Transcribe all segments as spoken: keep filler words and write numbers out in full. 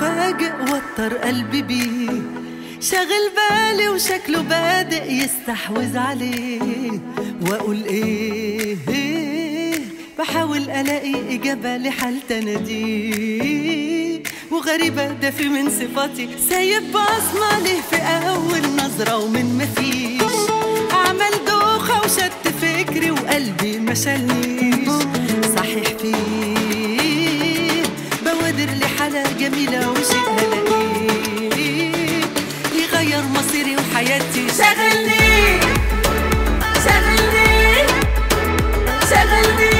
مفاجئ وتر قلبي بيه، شاغل بالي وشكله بادئ يستحوذ عليه. واقول ايه, إيه بحاول الاقي اجابة لحال تناديه، وغريبة ده في من صفاتي سايب بصمة ليه في اول نظرة ومن مفيش عمل دوخة وشت فكري وقلبي مشالنيش. صحيح فيه بوادر لحالة جميلة وشيء هلاقيه يغير مصيري وحياتي. شغلني شغلني شغلني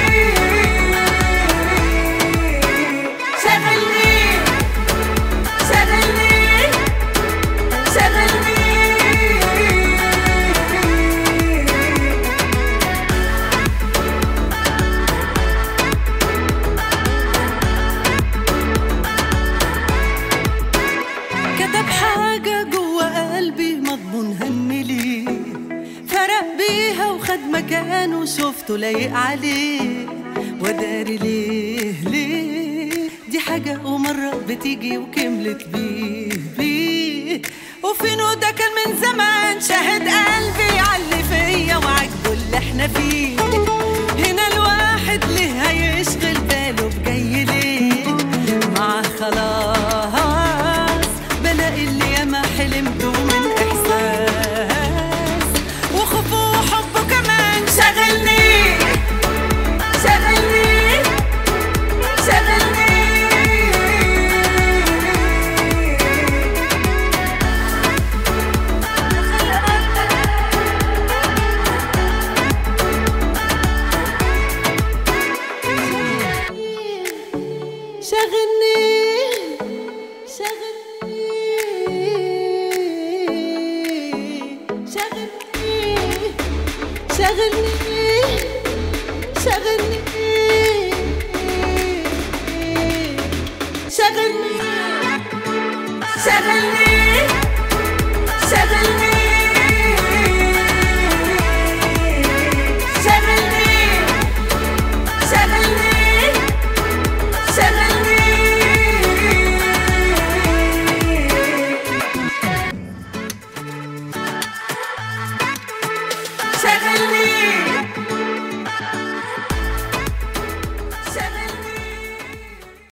حاجة جوا قلبي مضمون هملي، فرق بيها وخد مكانه شفته لايق عليه. وداري ليه ليه دي حاجة ومرة بتيجي وكملت بيه بيه، وفين وده كان من زمان شاهد قلبي علي فيا وعجبه اللي احنا فيه. هنا الواحد ليه هيشغل باله بجاي ليه مع خلاص بلاقي اللي ياما حلمته من إحساس وخوفه وحبه كمان. شغلني شغلني شغلني شغلني شغلني شغلني شغلني شغلني شغلني